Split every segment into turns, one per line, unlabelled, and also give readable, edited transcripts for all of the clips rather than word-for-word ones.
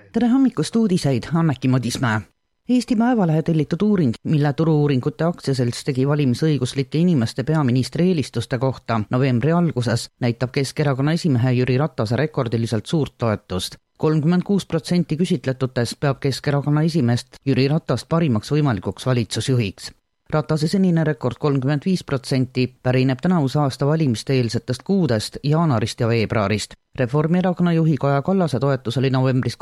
Tere hommikust uudiseid, Anneki Modismäe. Eesti Päevalehe tellitud uuring, mille Turu-uuringute aktsiaselts tegi valimisõiguslike inimeste peaministri eelistuste kohta novembri alguses, näitab Keskerakonna esimehe Jüri Ratase rekordiliselt suurt toetust. 36% küsitletutes peab Keskerakonna esimeest Jüri Ratast parimaks võimalikuks valitsusjuhiks. Ratase senine rekord 35% pärineb tänavuse aasta valimiste eelsetest kuudest, jaanuarist ja veebruarist. Reformierakonna juhi Kaja Kallase toetus oli novembris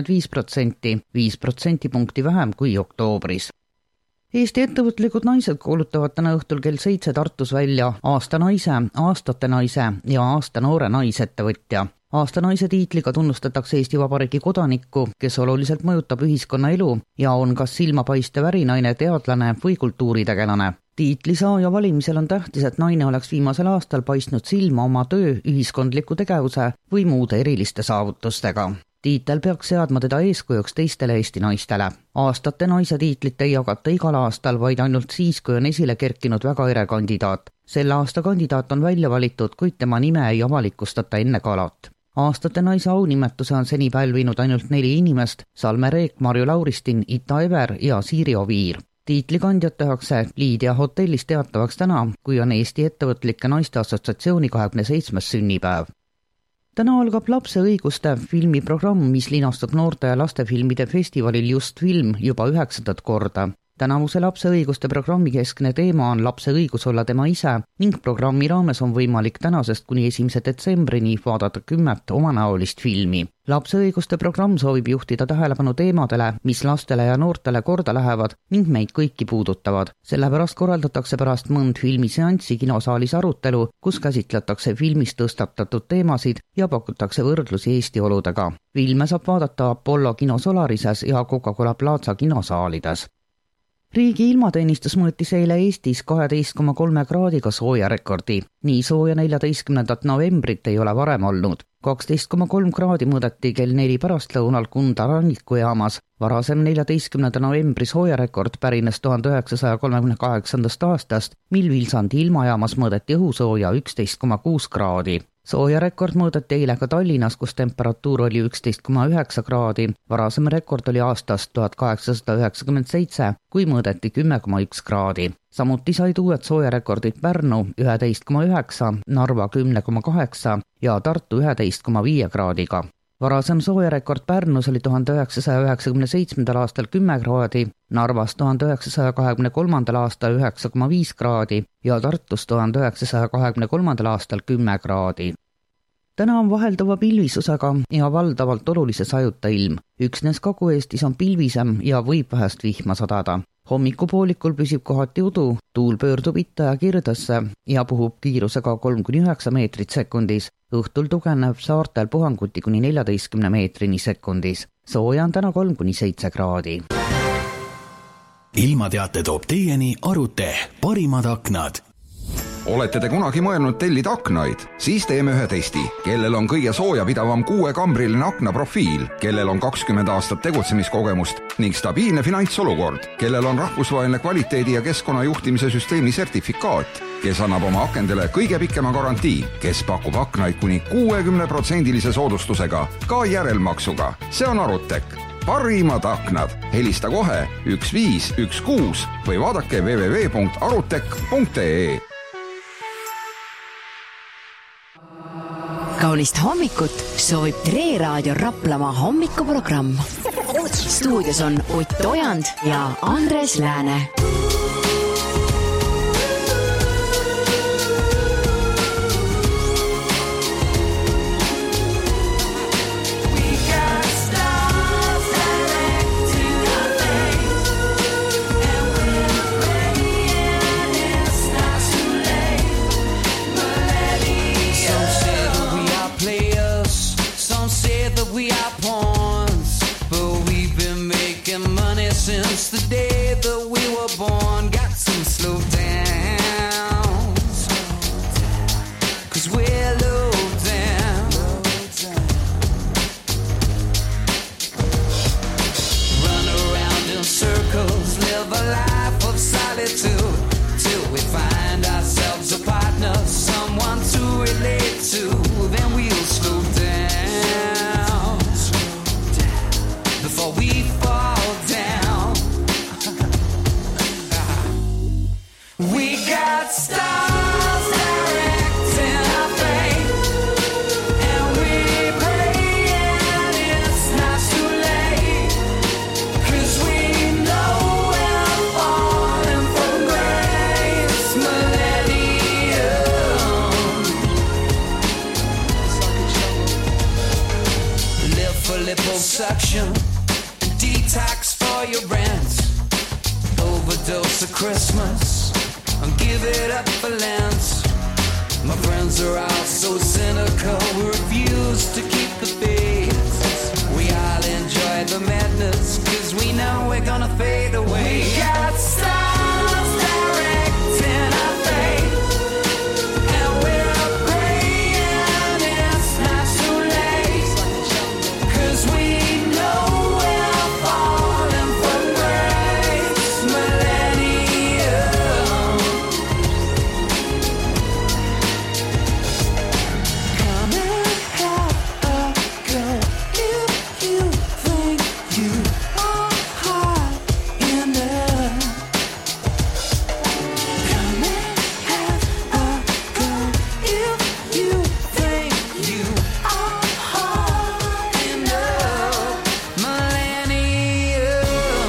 25%, 5% punkti vähem kui oktoobris. Eesti ettevõtlikud naised kuulutavad täna õhtul kell 7 Tartus välja aasta naise, aastate naise ja aasta noore naisettevõtja. Aasta naise tiitliga tunnustatakse Eesti Vabariigi kodanikku, kes oluliselt mõjutab ühiskonna elu ja on kas silmapaistev ärinaine, teadlane või kultuuritegelane. Tiitli saaja valimisel on tähtis, et naine oleks viimasel aastal paistnud silma oma töö, ühiskondliku tegevuse või muude eriliste saavutustega. Tiitel peaks seadma teda eeskujuks teistele Eesti naistele. Aastate naise tiitlit ei jagata igal aastal, vaid ainult siis, kui on esile kerkinud väga ere kandidaat. Selle aasta kandidaat on välja valitud, kuid tema nime ei avalikustata enne galat. Aastate naise aunimetuse on seni pälvinud ainult 4 inimest, Salme Reek, Marju Lauristin, Ita Ever ja Siiri Oviir. Tiitlikandjad tehakse Liidia hotellis teatavaks täna, kui on Eesti ettevõtlike naiste assotsiatsiooni 27. sünnipäev. Täna algab lapse õiguste filmiprogramm, mis linastub noorte ja lastefilmide festivalil Just Film juba 9. korda. Tänavuse lapse õiguste programmi keskne teema on lapse õigus olla tema ise ning programmi raames on võimalik tänasest kuni 1. detsembrini vaadata 10 omanäolist filmi. Lapse õiguste programm soovib juhtida tähelepanu teemadele, mis lastele ja noortele korda lähevad ning meid kõiki puudutavad. Sellepärast korraldatakse pärast mõnd filmiseanssi kinosaalis arutelu, kus käsitletakse filmis tõstatatud teemasid ja pakutakse võrdlusi Eesti oludega. Filme saab vaadata Apollo kino Solarises ja Coca-Cola Plaza kinosaalides. Riigi ilmateenistus mõõtis eile Eestis 12,3 kraadiga sooja rekordi. Nii sooja 14. novembrit ei ole varem olnud. 12,3 kraadi mõõdeti kell 4 pärastlõunal Kunda rannikujaamas. Varasem 14. novembri sooja rekord pärines 1938. aastast, mil Vilsandi ilmajaamas mõõdeti õhusooja 11,6 kraadi. Sooja rekord mõõdeti eile ka Tallinnas, kus temperatuur oli 11,9 kraadi. Varasem rekord oli aastast 1897, kui mõõdeti 10,1 kraadi. Samuti said uued sooja rekordid Pärnu 11,9, Narva 10,8 ja Tartu 11,5 kraadiga. Varasem sooja rekord Pärnus oli 1997. aastal 10 kraadi, Narvas 1923. aastal 9,5 kraadi ja Tartus 1923. aastal 10 kraadi. Täna on vahelduva pilvisusega ja valdavalt olulise sajuta ilm. Üksnes Kagu-Eestis on pilvisem ja võib vähest vihma sadada. Hommikupoolikul püsib kohati udu, tuul pöördub itta ja kirdesse ja puhub kiirusega 3-9 meetrit sekundis. Õhtul tugevneb saartel puhanguti kuni 14 meetrini sekundis. Sooja on täna 3-7 kraadi.
Ilmateate toob teieni Arute, parimad aknad.
Olete te kunagi mõelnud tellida aknaid? Siis teeme ühe testi. Kellel on kõige soojapidavam 6-kambriline aknaprofiil, kellel on 20 aastat tegutsemiskogemust ning stabiilne finantsolukord, kellel on rahvusvaheline kvaliteedi ja keskkonnajuhtimise süsteemi sertifikaat, kes annab oma akendele kõige pikema garantii, kes pakub aknaid kuni 60% soodustusega, ka järelmaksuga. See on Arutek. Parimad aknad. Helista kohe 1516 või vaadake www.arutek.ee.
Kaunist hommikut soovib Tre Raadio Raplamaa hommikuprogramm. Stuudios on Ott Ojand ja Andres Lääne.
Since the day that we were born, got some slow down, 'cause we're low down. Run around in circles, live a life of solitude, till we find ourselves a partner, someone to relate to, then we'll slow down. liposuction and detox for your rent. Overdose of Christmas and give it up for Lent. My friends are all so cynical, we refuse to keep the faith. We all enjoy the madness, cause we know we're gonna fade away. We got stars directing our fate, and we're praying it's not too late, cause we know we're falling from grace. Millennium, come and have a go if you think you are hot enough. Come and have a go if you think you are hot enough. Millennium,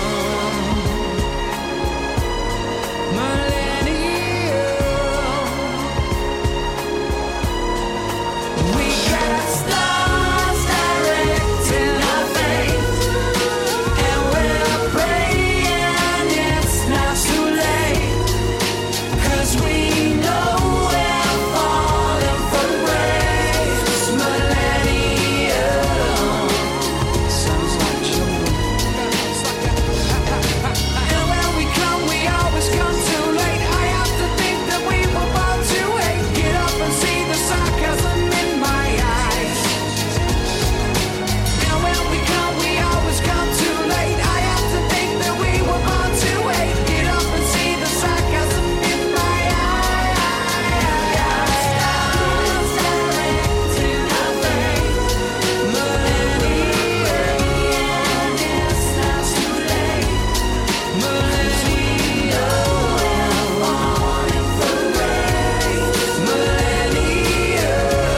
we got stars directing our fate, and we're praying it's not too late, cause we know we're falling from grace. Millennium, sounds like children. And when we come, we always come too late. I have to think that we were born to hate. Get up and see the sarcasm in my eyes. And when we come, we always come too late. I have to think that we were born to hate. Get up and see the sarcasm in my eyes. Stars directing our fate. Millennium, it's not too late. Millennium, we're falling from grace. Millennium,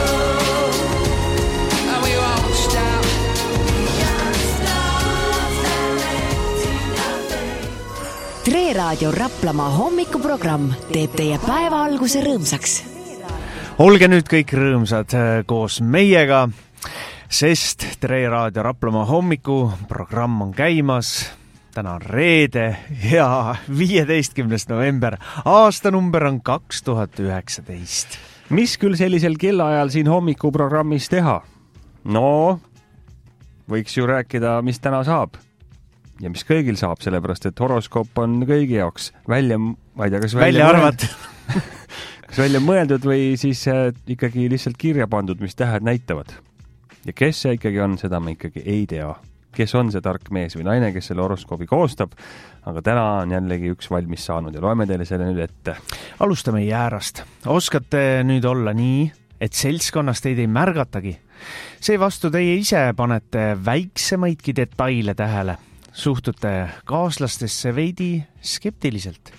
and we won't stop. We got stars directing our fate.
Tre Raadio Raplamaa hommikuprogramm teeb teie päeva alguse rõõmsaks.
Olge nüüd kõik rõõmsad koos meiega, sest Tre Raadio Raplamaa hommikuprogramm on käimas. Täna on reede ja 15. november. Aastanumber on 2019.
Mis küll sellisel kellaajal siin hommikuprogrammis teha? No, võiks ju rääkida, mis täna saab. Ja mis kõigil saab, sellepärast, et horoskoop on kõigi jaoks välja, ma ei tea, kas
Välja arvatud.
kas välja mõeldud või siis ikkagi lihtsalt kirja pandud, mis tähed näitavad. Ja kes see ikkagi on, seda me ikkagi ei tea. Kes on see tark mees või naine, kes selle horoskoobi koostab, aga täna on jällegi üks valmis saanud ja loeme teile selle nüüd ette.
Alustame jäärast. Oskate nüüd olla nii, et seltskonnas teid ei märgatagi. Seevastu teie ise panete väiksemaidki detaile tähele. Suhtute kaaslastesse veidi skeptiliselt.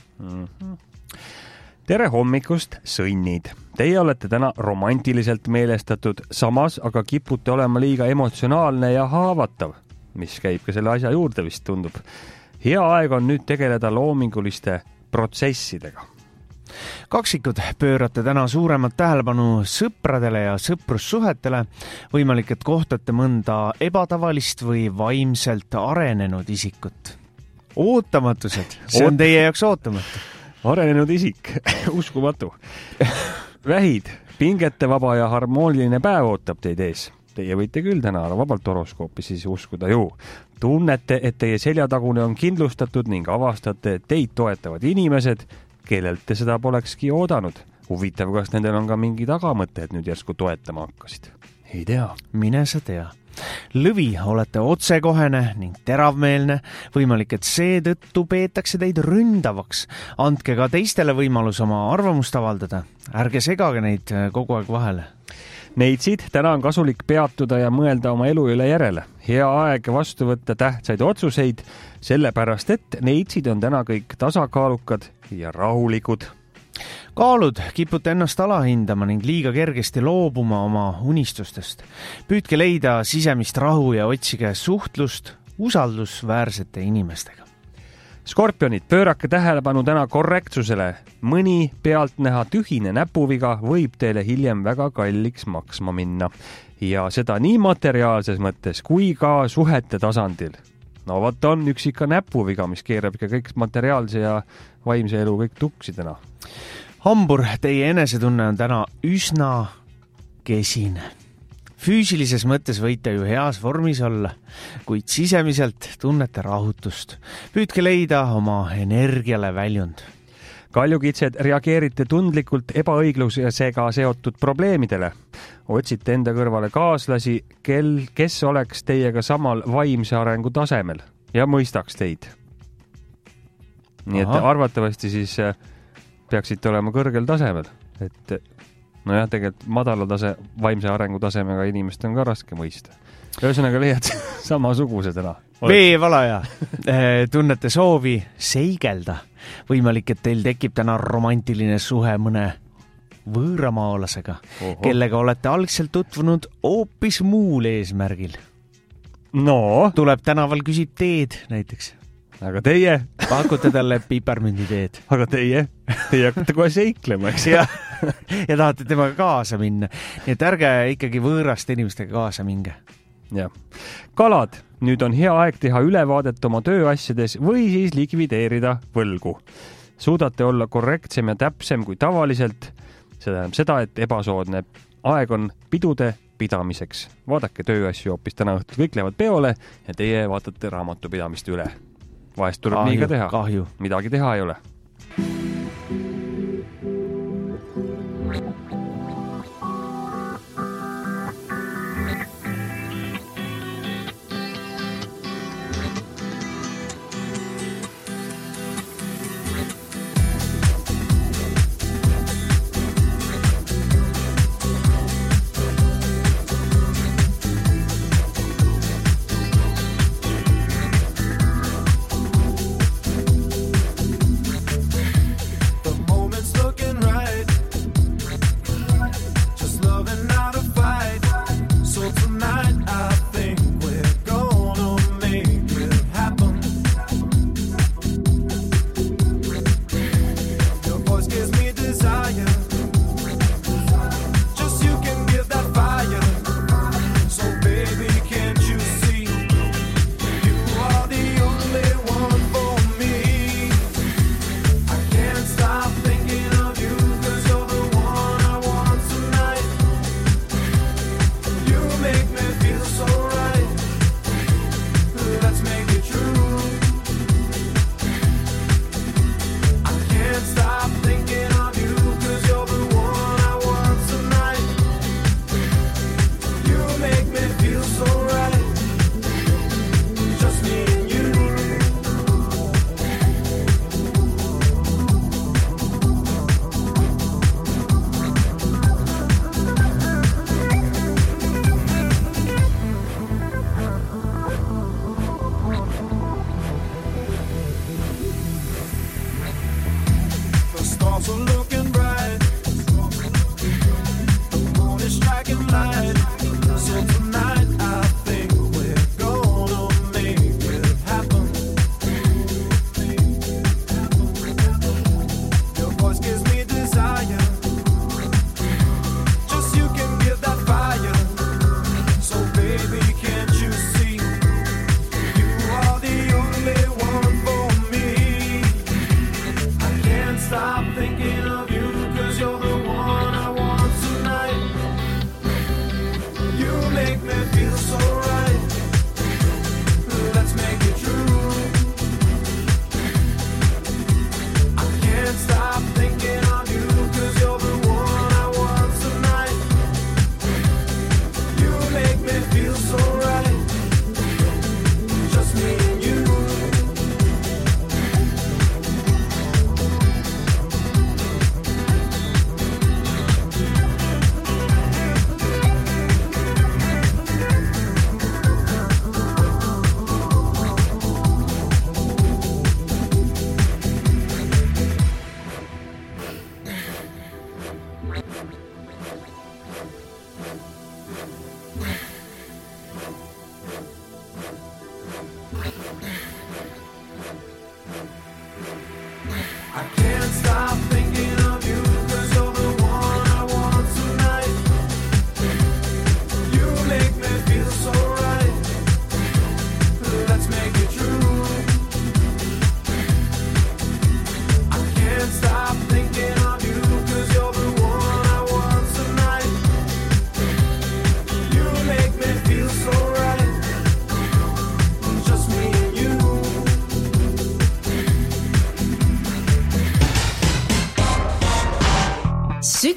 Tere hommikust, sõnnid! Teie olete täna romantiliselt meelestatud, samas aga kipute olema liiga emotsionaalne ja haavatav, mis käib ka selle asja juurde vist tundub. Hea aeg on nüüd tegeleda loominguliste protsessidega.
Kaksikud pöörate täna suuremat tähelepanu sõpradele ja sõprussuhetele. Võimalik, et kohtate mõnda ebatavalist või vaimselt arenenud isikut. Ootamatused, see on teie jaoks ootamatu.
Arenenud isik, uskumatu. Vähid, pingetevaba ja harmooniline päev ootab teid ees. Teie võite küll täna vabalt horoskoopi siis uskuda ju. Tunnete, et teie seljatagune on kindlustatud ning avastate, et teid toetavad inimesed, kellelt te seda polekski oodanud. Huvitav, kas nendel on ka mingi tagamõte, et nüüd järsku toetama hakkasid? Ei tea.
Mine sa tea. Lõvi, olete otsekohene ning teravmeelne. Võimalik, et seetõttu peetakse teid ründavaks. Andke ka teistele võimalus oma arvamust avaldada. Ärge segage neid kogu aeg vahele.
Neitsid, täna on kasulik peatuda ja mõelda oma elu üle järele. Hea aeg vastu võtta tähtsaid otsuseid, sellepärast et neitsid on täna kõik tasakaalukad ja rahulikud.
Kaalud, kipute ennast alahindama ning liiga kergesti loobuma oma unistustest. Püüdke leida sisemist rahu ja otsige suhtlust usaldusväärsete inimestega.
Skorpionid, pöörake tähelepanu täna korrektsusele. Mõni pealtnäha tühine näpuviga võib teile hiljem väga kalliks maksma minna. Ja seda nii materiaalses mõttes kui ka suhete tasandil. No vaat on üks ikka näpuviga, mis keerab ikka kõik materiaalse ja vaimse elu kõik tuksi täna.
Hambur, teie enesetunne on täna üsna kesine. Füüsilises mõttes võite ju heas vormis olla, kuid sisemiselt tunnete rahutust. Püüdke leida oma energiale väljund.
Kaljukitsed, reageerite tundlikult ebaõiglusega seotud probleemidele. Otsite enda kõrvale kaaslasi, kes oleks teiega samal vaimse arengu tasemel ja mõistaks teid. Nii et arvatavasti siis peaksite olema kõrgel tasemel, et nojah, tegelikult madala vaimse arengu tasemega inimest on ka raske mõista. Ühesõnaga leiad samasuguse täna.
Veevalaja, tunnete soovi seigelda. Võimalik, et teil tekib täna romantiline suhe mõne võõramaalasega, kellega olete algselt tutvunud hoopis muul eesmärgil.
No?
Tuleb tänaval küsib teed näiteks.
Aga teie?
Pakute talle piparmündi teed.
Aga teie hakkate kohe seiklema, eks?
Ja tahate temaga kaasa minna. Nii et ärge ikkagi võõraste inimestega kaasa minge.
Ja. Kalad, nüüd on hea aeg teha ülevaadet oma tööasjades või siis likvideerida võlgu. Suudate olla korrektsem ja täpsem kui tavaliselt. See tähendab seda, et ebasoodne aeg on pidude pidamiseks. Vaadake tööasju hoopis täna õhtul, kõik lähevad peole ja teie vaatate raamatupidamist üle. Vahest tuleb nii ka teha.
Kahju.
Midagi teha ei ole.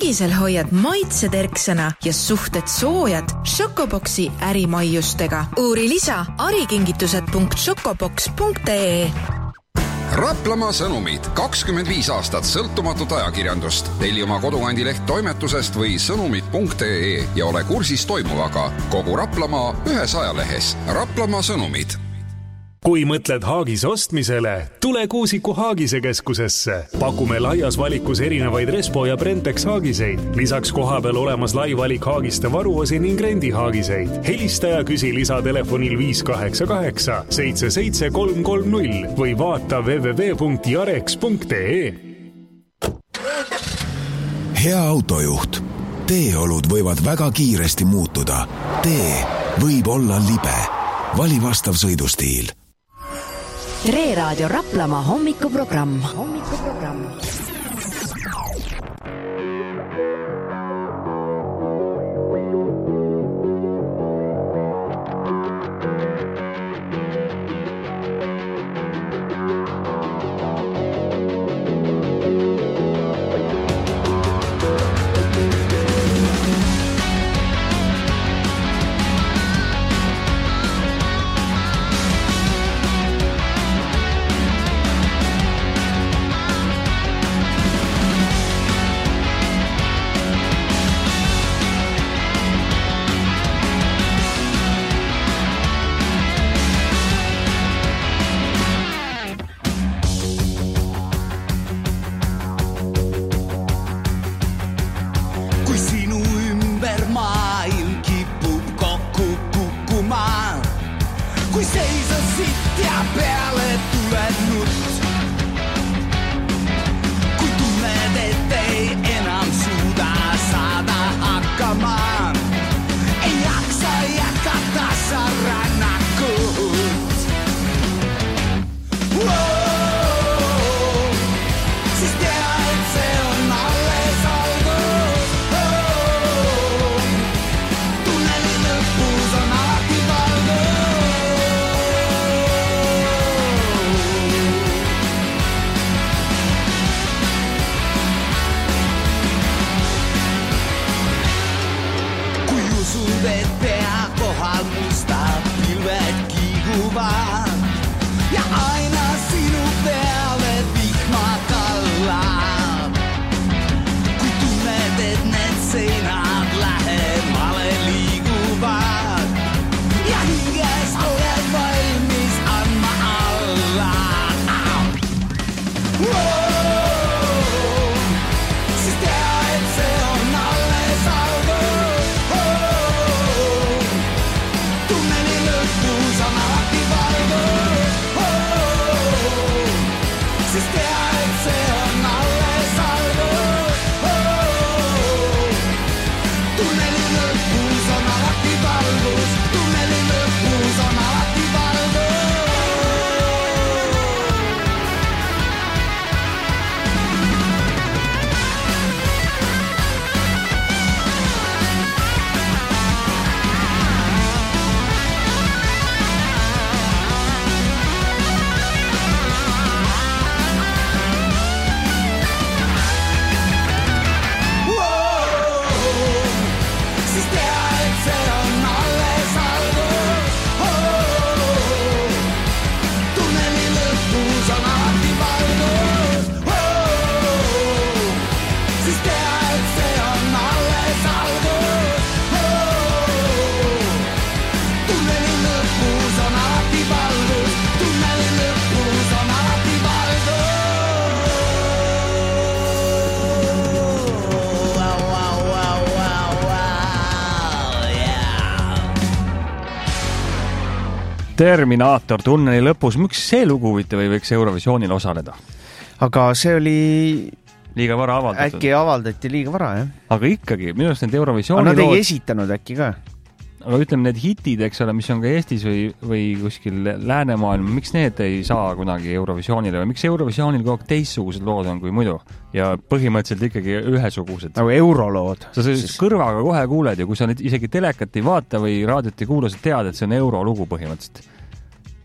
sügisel hoiad maitse terksena ja suhted soojad Chocoboxi ärimaiustega. Uuri lisa arikingitused.chocobox.ee.
Raplamaa sõnumid, 25 aastat sõltumatut ajakirjandust. Telli oma kodukandilehт toimetusest või sõnumid.ee ja ole kursis toimuvaga. Kogu Raplamaa ühes ajalehes. Raplamaa sõnumid.
Kui mõtled Haagis ostmisele, tule Kuusiku Haagise keskusesse. Pakume laias valikus erinevaid Respo ja Brentex haagiseid. Lisaks kohapeal olemas lai valik haagiste varuosi ning rendi haagiseid. Helista ja küsi lisatelefonil 588 77330 või vaata www.jarex.ee.
Hea autojuht. Teeolud võivad väga kiiresti muutuda. Tee võib olla libe. Vali vastav sõidustiil.
Tre Raadio Raplamaa hommikuprogramm.
Terminaator tunneli lõpus, miks see lugu või võiks Eurovisioonil osaleda?
Aga see oli...
Liiga vara avaldatud.
Äkki avaldati liiga vara, jah?
Aga ikkagi, minu arust need Eurovisiooni
lood... Nad ei esitanud äkki ka?
Aga ütleme, need hitid, eks ole, mis on ka Eestis või kuskil läänemaailm, miks need ei saa kunagi Eurovisioonile või miks Eurovisioonil kogu aeg teistsugused lood on kui muidu? Ja põhimõtteliselt ikkagi ühesugused.
Nagu eurolood.
Sa kõrvaga kohe kuuled ja kui sa nüüd isegi telekat ei vaata või raadiot ei kuula, sa tead, et see on eurolugu põhimõtteliselt.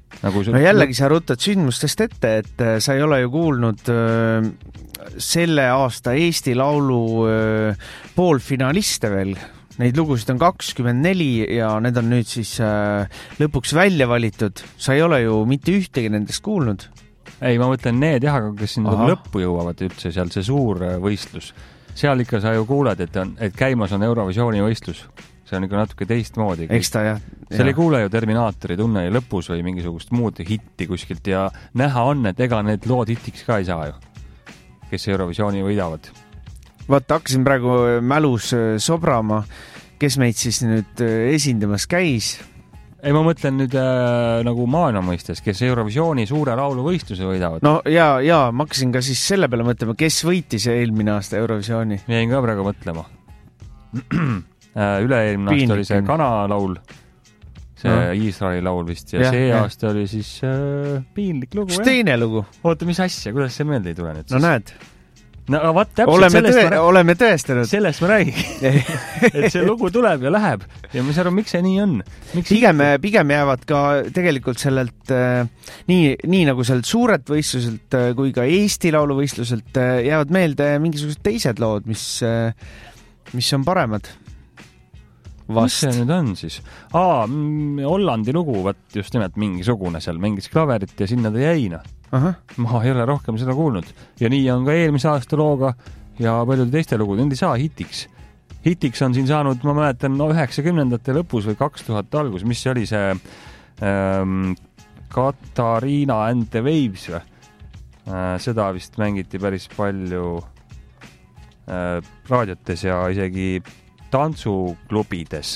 Nagu
no jällegi sa rutad sündmustest ette, et sa ei ole ju kuulnud selle aasta Eesti Laulu poolfinaliste veel. Neid lugusid on 24 ja need on nüüd siis lõpuks välja valitud. Sa ei ole ju mitte ühtegi nendest kuulnud.
Ei, ma mõtlen need jah, kes siin lõppu jõuavad üldse seal see suur võistlus. Seal ikka sa ju kuuled, et käimas on Eurovisiooni võistlus. See on ikka natuke teistmoodi.
Eks ta jah.
Seal ei kuule ju Terminaatori tunne lõpus või mingisugust muud hitti kuskilt ja näha on, et ega need lood hitiks ka ei saa ju, kes Eurovisiooni võidavad.
Vaata, hakkasin praegu mälus sobrama, kes meid siis nüüd esindamas käis.
Ei, ma mõtlen nüüd nagu maailma mõistes, kes Eurovisiooni suure lauluvõistluse võidavad.
No ja ma hakkasin ka siis selle peale mõtlema, kes võitis eelmine aasta Eurovisiooni.
Jäin ka praegu mõtlema. Üle-eelmine aasta oli see Kana laul, see Iisraeli laul vist ja see aasta oli siis piinlik lugu.
Mis teine lugu?
Oota, mis asja, kuidas see meelde ei tule nüüd?
No näed.
No vaat täpselt
oleme tõestanud.
Sellest ma räägin, et see lugu tuleb ja läheb ja ma saan aru, miks see nii on.
Pigem jäävad ka tegelikult sellelt nii nagu sellelt suurelt võistluselt kui ka Eesti lauluvõistluselt jäävad meelde mingisugused teised lood, mis on paremad.
Mis see nüüd on siis? Hollandi lugu, just nimelt mingisugune seal mängis klaverit ja sinna ta jäina. Ma ei ole rohkem seda kuulnud. Ja nii on ka eelmise aasta looga ja paljude teiste lugu. Need ei saa hitiks. Hitiks on siin saanud, ma mäletan, 90-ndate lõpus või 2000 algus, mis oli see Katariina and the Waves või? Seda vist mängiti päris palju raadiotes ja isegi tantsuklubides.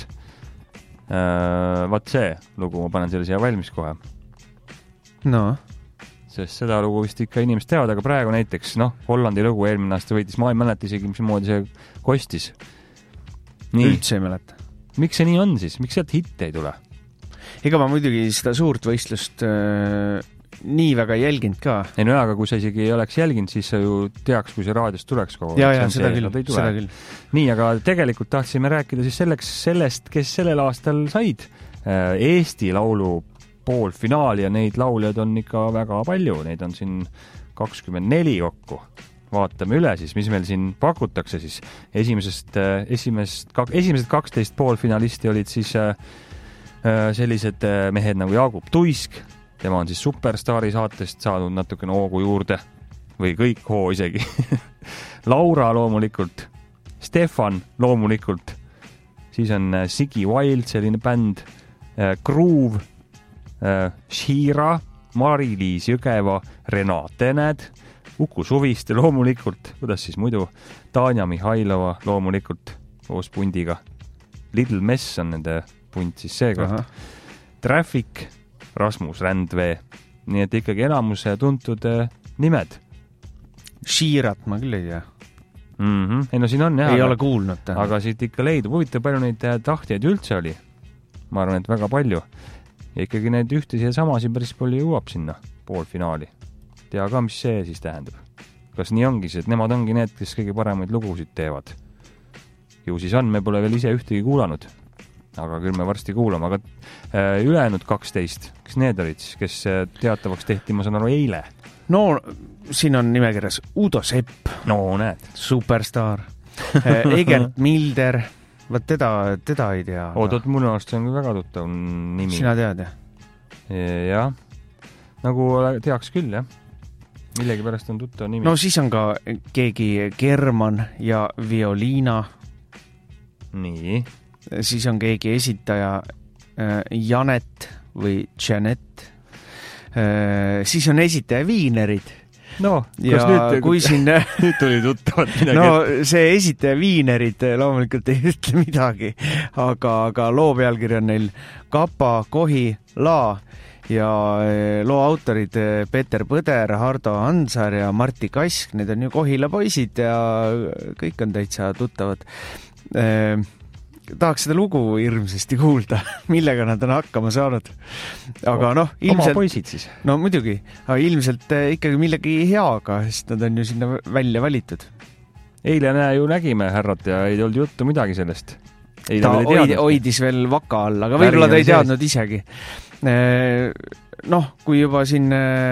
Vaat see lugu, ma panen selle siia valmis kohe.
No.
Sest seda lugu vist ikka inimesed teavad, aga praegu näiteks, Hollandi lugu eelmine aasta võitis, ma ei mäleta isegi, mis moodi see kostis. Nii.
Üldse ei mäleta.
Miks see nii on siis? Miks sealt hitte ei tule?
Ega ma muidugi seda suurt võistlust nii väga jälginud ka.
Ei no aga kui sa isegi ei oleks jälginud, siis sa ju teaks, kui see raadios tuleks kogu.
Ja, seda küll.
Nii, aga tegelikult tahtsime rääkida siis sellest, kes sellel aastal said Eesti laulu poolfinaali ja neid lauljad on ikka väga palju. Neid on siin 24 kokku. Vaatame üle siis, mis meil siin pakutakse siis. Esimesed 12 poolfinalisti olid siis sellised mehed nagu Jaagup Tuisk. Tema on siis Superstaari saatest saanud natukene hoogu juurde või kõik hoo isegi. Laura loomulikult, Stefan loomulikult, siis on Sigi Wild, selline bänd, Groove, Shira, Mari-Liis Jõgeva, Renate Näed, Uku Suviste loomulikult, kuidas siis muidu, Tanja Mihhailova loomulikult koos pundiga. Little Mess on nende punt siis seega. Traffic, Rasmus Rändvee. Nii et ikkagi enamuse tuntud nimed.
Shirat ma küll ei tea.
Ei no siin on jah.
Ei ole kuulnud.
Aga siit ikka leidub. Huvitav, palju neid tahtjaid üldse oli. Ma arvan, et väga palju. Ja ikkagi need ühtesi ja samasi päris palju jõuab sinna poolfinaali. Tea ka, mis see siis tähendab. Kas nii ongi see, et nemad ongi need, kes kõige paremaid lugusid teevad. Ju siis on, me pole veel ise ühtegi kuulanud. Aga küll me varsti kuulame, aga ülejäänud 12, kes need olid siis, kes teatavaks tehti, ma saan aru, eile?
No, siin on nimekirjas Udo Sepp.
No, näed.
Superstar. Egert Milder. Vaat teda ei tea.
Oot, mul arust see on väga tuttav nimi.
Sina tead, jah?
Jah. Nagu teaks küll, jah. Millegi pärast on tuttav nimi.
No siis on ka keegi German ja Violiina.
Nii.
Siis on keegi esitaja Janet või Janet. Siis on esitaja Viinerid.
No,
ja kui siin
nüüd tuli tuttavad midagi.
No see esitaja Viinerid loomulikult ei ütle midagi, aga loo pealkiri on neil Kapa, Kohi, La ja loo autorid Peeter Põder, Hardo Ansar ja Martti Kask. Need on ju Kohila poisid ja kõik on täitsa tuttavad. Tahaks seda lugu hirmsasti kuulda, millega nad on hakkama saanud. Aga ilmselt...
Oma poisid siis?
No muidugi, aga ilmselt ikkagi millegi heaga, sest nad on ju sinna välja valitud.
Eile ju nägime härrat ja ei olnud juttu midagi sellest.
Ta hoidis veel vaka all, aga võib-olla ta ei teadnud isegi. Noh, kui juba siin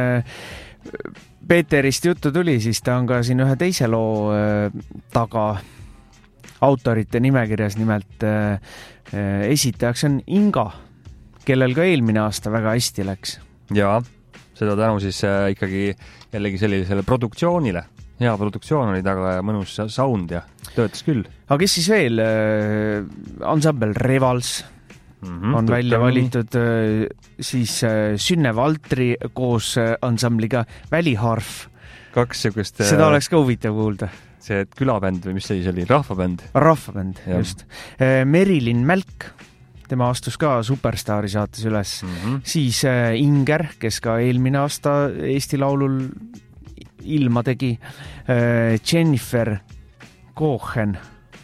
Peeterist juttu tuli, siis ta on ka siin ühe teise loo taga autorite nimekirjas, nimelt esitajaks on Inga, kellel ka eelmine aasta väga hästi läks.
Jaa, seda tänu siis ikkagi jällegi sellisele produktsioonile. Hea produktsioon oli taga ja mõnus sound ja töötas küll.
Aga kes siis veel? Ansambel Revals on välja valitud, siis Synne Valtri koos ansambliga Väliharf.
Kaks sükust...
Seda oleks ka huvitav kuulda.
See külabänd või mis see oli? Rahvabänd.
Rahvabänd, just. Merilin Mälk, tema astus ka Superstaari saates üles. Siis Inger, kes ka eelmine aasta Eesti Laulul ilma tegi. Jennifer Cohen.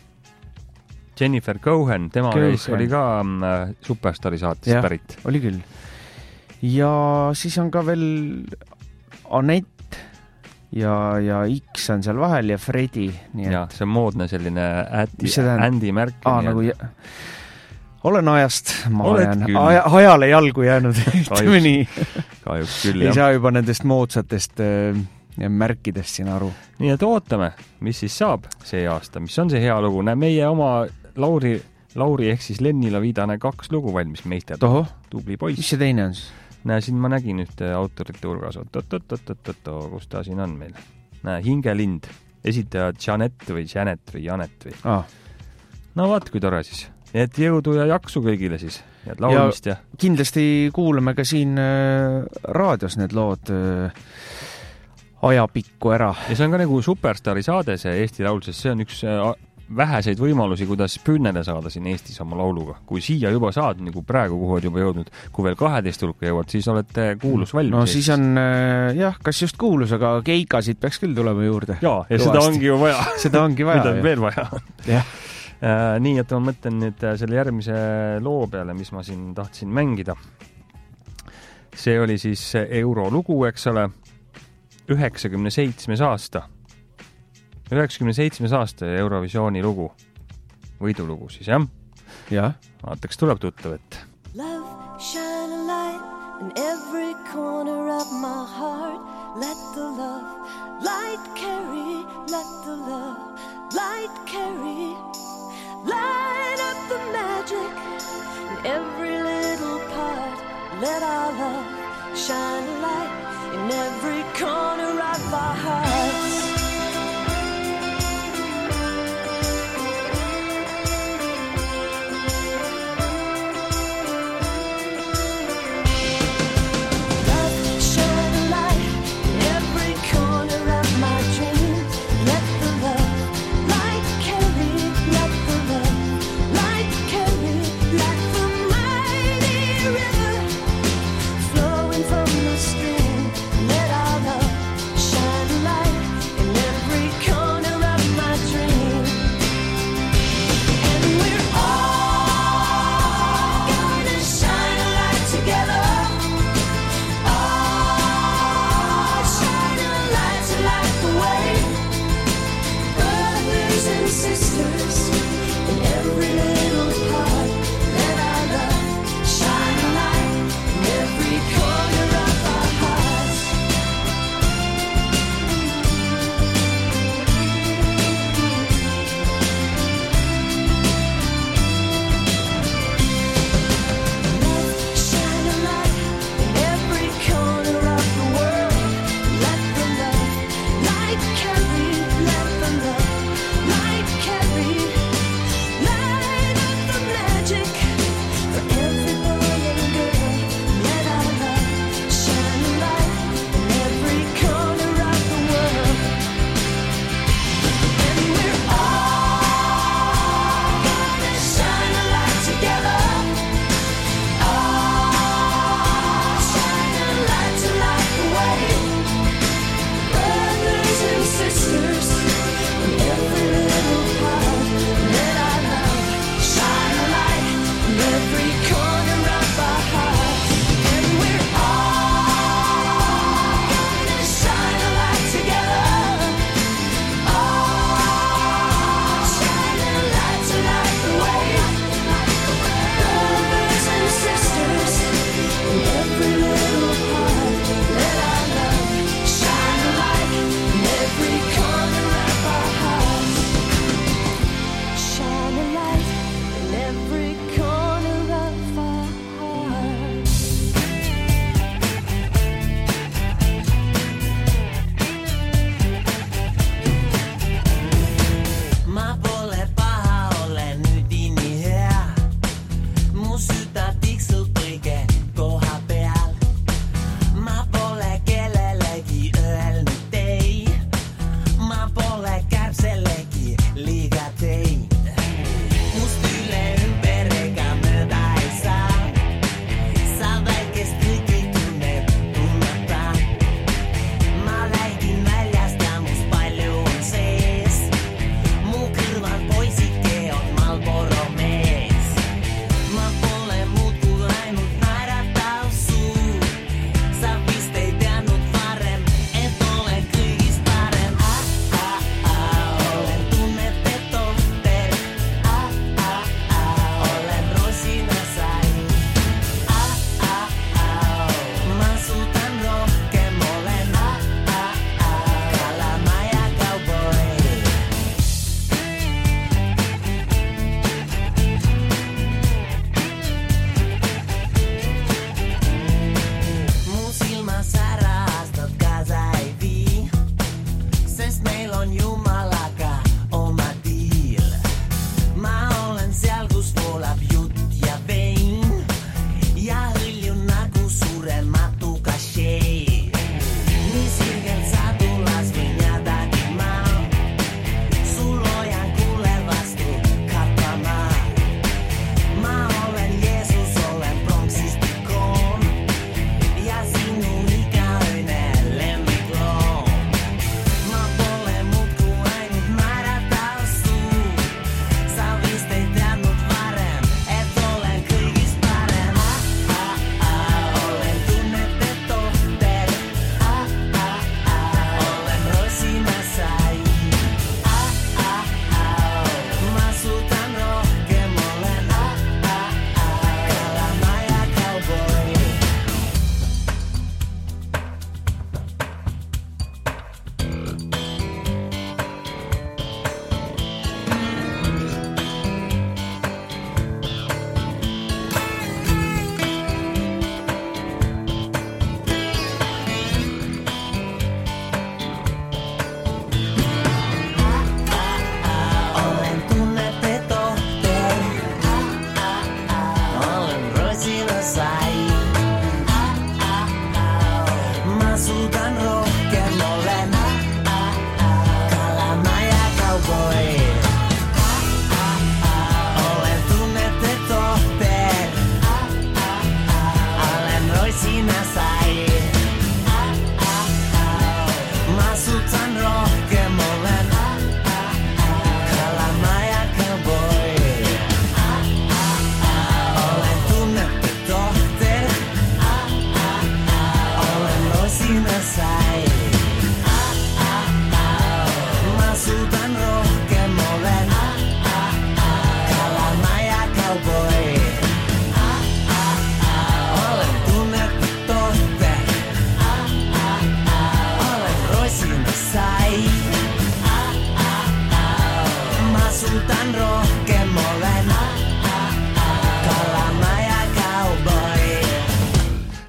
Jennifer Cohen, tema oli ka Superstaari saates pärit.
Oli küll. Ja siis on ka veel Anett ja X on seal vahel ja Freddy.
Ja, see on moodne selline Andy märk.
Nagu olen ajast maha jäänud. Ajale jalgu jäänud.
Kahjuks küll,
jah. Ei saa juba nendest moodsatest märkidest siin aru.
Nii et ootame, mis siis saab see aasta. Mis on see hea lugu? Meie oma Lauri ehk siis Lenni Lavidane 2 lugu valmis meistad. Tubli poiss.
Mis see teine on?
Siin ma nägin ühte autorite hulgas. Kus ta siin on meil? Hingelind. Esitaja Janet või Janet või Janet või. No vaat, kui tore siis. Et jõudu ja jaksu kõigile siis. Laulmist ja
kindlasti kuulame ka siin raadios need lood ajapikku ära.
Ja see on ka nagu Superstaari saade see Eesti Laul, sest see on üks väheseid võimalusi, kuidas pünnele saada siin Eestis oma lauluga. Kui siia juba saad, nagu praegu kuhu oled juba jõudnud, kui veel 12 hulka jõuad, siis olete kuulus valmis.
No siis on, kas just kuulus, aga keikasid peaks küll tulema juurde.
Jaa, ja seda ongi ju vaja.
Seda ongi vaja.
Mida veel vaja. Nii, et ma mõtlen nüüd selle järgmise loo peale, mis ma siin tahtsin mängida. See oli siis Eurolugu, eks ole, 97. aasta. 97. aasta Eurovisiooni lugu. Võidulugu siis, jah?
Jah.
Vaataks tuleb tuttav, et
Love, shine a light in every corner of my heart. Let the love light carry, let the love light carry. Light up the magic in every little part. Let our love shine a light in every corner of our hearts.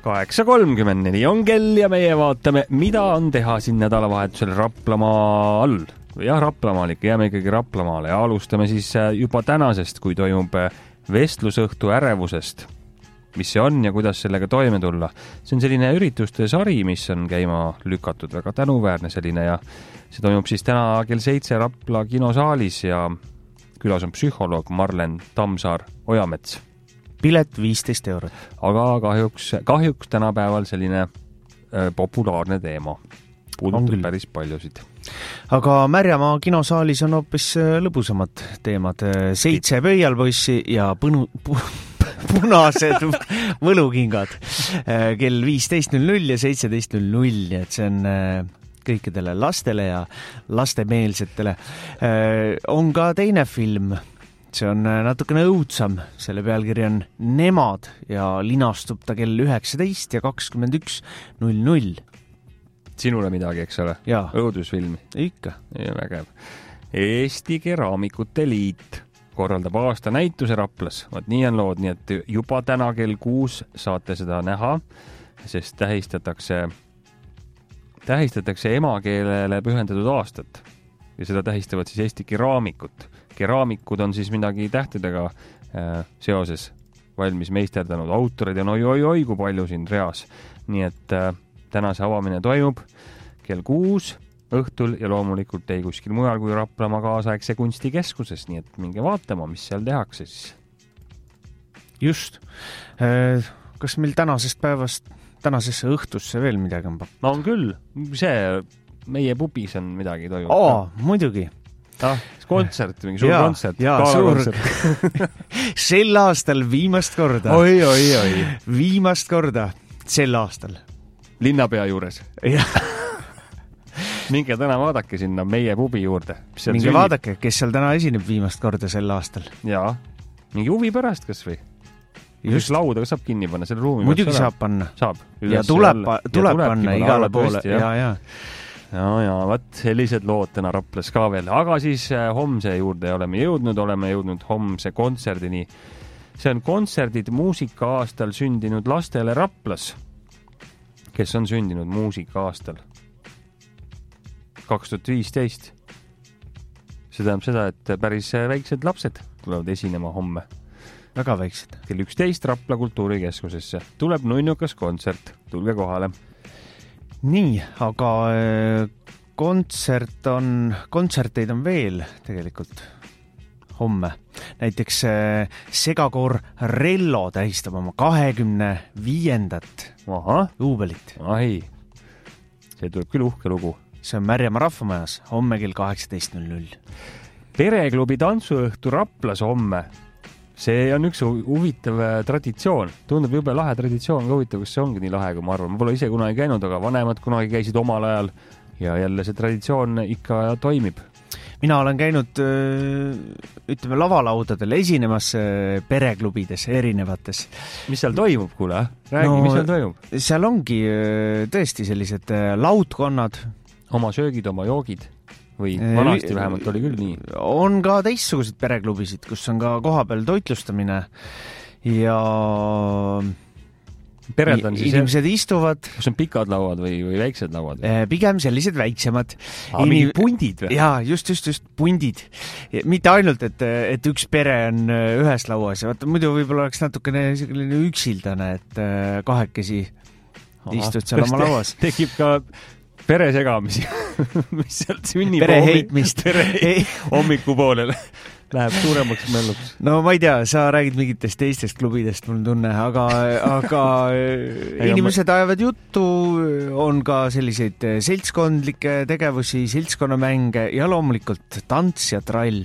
8:34 on kell ja meie vaatame, mida on teha siin nädalavahetusel Raplamaa all. Jah, Raplamaal ikka, jääme ikkagi Raplamaale ja alustame siis juba tänasest, kui toimub vestlusõhtu ärevusest. Mis see on ja kuidas sellega toime tulla? See on selline ürituste sari, mis on käima lükatud, väga tänuväärne selline ja see toimub siis täna kell 7 Rapla kinosaalis ja külas on psühholoog Marlen Tammsaar-Ojamets.
Pilet 15 €.
Aga kahjuks tänapäeval selline populaarne teema. Puudutab päris paljusid.
Aga Märjamaa kinosaalis on hoopis lõbusamad teemad. 7 pöialbossi ja punased võlukingad kell 15:00 ja 17:00, et see on kõikidele lastele ja lastemeelsetele. On ka teine film, see on natukene õudsam, selle pealkiri on Nemad ja linastub ta kell 19 ja 21:00.
Sinule midagi, eks ole? Õudusfilm.
Ikka.
Ja vägev. Eesti Keraamikute Liit korraldab aasta näituse Raplas. Vaat nii on lood, nii et juba täna kell 6 saate seda näha, sest tähistatakse emakeelele pühendatud aastat. Ja seda tähistavad siis Eesti keraamikut. Keraamikud on siis midagi tähtedega seoses valmis meisterdanud autorid ja oi, kui palju siin reas. Nii et täna see avamine toimub kell 6 õhtul ja loomulikult ei kuskil mujal kui Raplamaa kaasaegse kunstikeskuses, nii et minge vaatama, mis seal tehakse siis.
Just. Kas meil tänasesse õhtusse veel midagi on pakkuda?
No on küll. See meie pubis on midagi toimub.
Muidugi.
Kontsert, mingi suur kontsert.
Suur. Sel aastal viimast korda.
Oi.
Viimast korda sel aastal.
Linnapea juures. Minge täna vaadake sinna meie pubi juurde.
Minge vaadake, kes seal täna esineb viimast korda sel aastal.
Jaa, mingi huvi pärast kas või? Just lauda saab kinni panna, selle ruumi.
Muidugi saab panna.
Saab.
Ja tuleb panna igale poole.
Ja, vaat sellised lood täna Raplas ka veel. Aga siis homse juurde oleme jõudnud homse kontserdini. See on kontserdid muusika-aastal sündinud lastele Raplas, kes on sündinud muusika-aastal 2015. See tähendab seda, et päris väiksed lapsed tulevad esinema homme.
Väga väiksed.
Kell 11 Rapla kultuurikeskusesse tuleb nunnukas kontsert. Tulge kohale.
Nii, aga kontserteid on veel tegelikult homme. Näiteks segakoor Rello tähistab oma 25. juubelit. See tuleb küll uhke lugu. See on Märjamaa rahvamajas homme kell 18:00.
Pereklubi tantsuõhtu Raplas homme. See on üks huvitav traditsioon. Tundub jube lahe traditsioon, ka huvitav, kas see ongi nii lahe, kui ma arvan. Ma pole ise kunagi käinud, aga vanemad kunagi käisid omal ajal ja jälle see traditsioon ikka toimib.
Mina olen käinud, lavalaudadel esinemas pereklubides erinevates.
Mis seal toimub, kuule? Räägi, mis seal toimub?
Seal ongi tõesti sellised laudkonnad.
Oma söögid, oma joogid. Või vanasti vähemalt oli küll nii?
On ka teistsugused pereklubisid, kus on ka kohapeal toitlustamine ja
pered on siis
inimesed istuvad.
Kus on pikad lauad või väiksed lauad?
Pigem sellised väiksemad.
Mingid pundid või?
Jaa, just pundid. Mitte ainult, et üks pere on ühes lauas. Ja muidu võib-olla oleks natukene üksildane, et kahekesi istud seal oma lauas.
Tekib ka pere segamisi, mis sealt sünnib
pere heitmist
hommikupoolele läheb suuremaks melluks.
No ma ei tea, sa räägid mingitest teistest klubidest, mul tunne, aga inimesed ajavad juttu, on ka selliseid seltskondlikke tegevusi, seltskonnamänge ja loomulikult tants ja trall.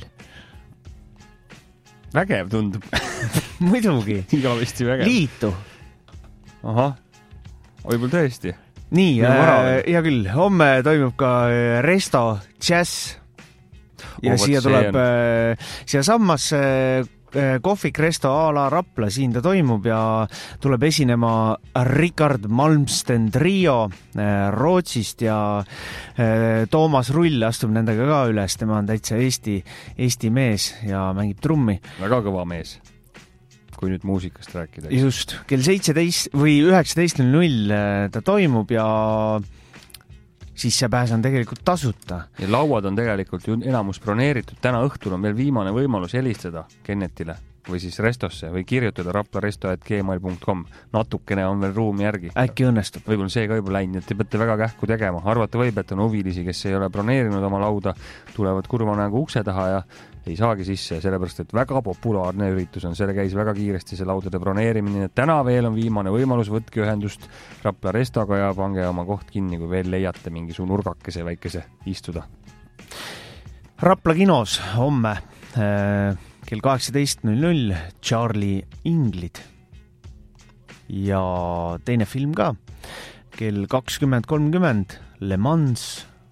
Vägev tundub.
Muidugi.
Igavesti vägev.
Liitu.
Võib-olla tõesti.
Nii, hea küll, homme toimub ka Resto Jazz ja siia tuleb siia sammasse kohvik Resto a la Rapla, siin ta toimub ja tuleb esinema Richard Malmsten trio Rootsist ja Toomas Rull astub nendega ka üles, tema on täitsa Eesti mees ja mängib trummi.
Väga kõva mees. kui nüüd muusikast rääkida.
Just, kell 17 või 19.00 ta toimub ja siis see pääs on tegelikult tasuta.
Ja lauad on tegelikult ju enamus broneeritud. Täna õhtul on veel viimane võimalus helistada Kennetile või siis restosse või kirjutada raplaresto@gmail.com. Natukene on veel ruumi järgi.
Äkki õnnestub.
Võib-olla see ka juba läinud, et te peate väga kähku tegema. Arvata võib, et on huvilisi, kes ei ole broneerinud oma lauda, tulevad kurva nägu ukse taha ja ei saagi sisse, sellepärast, et väga populaarne üritus on. Selle käis väga kiiresti see laudade broneerimine. Täna veel on viimane võimalus, võtke ühendust Rapla Restoga ja pange oma koht kinni, kui veel leiate mingi su nurgakese väikese istuda.
Rapla kinos homme kell 18.00 Charlie Inglid ja teine film ka kell 20.30 Le Mans